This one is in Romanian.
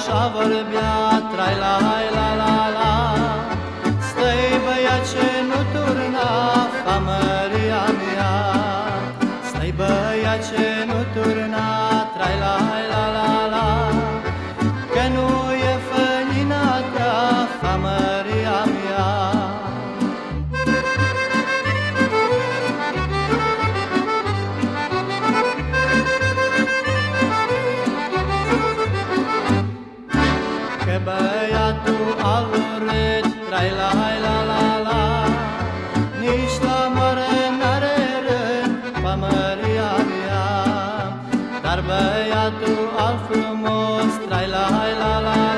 așa vorbea, trai la la la la. Stai băiat ce nu turna, famăria mea. Stai băiat ce nu turna, trai la la la la. Că nu e fănina ta, famăria mea. Că băiatul al urât, trai la la la la. Nici la moară n-are rând, famăria mea. Dar băiatul al frumos, trai la la la.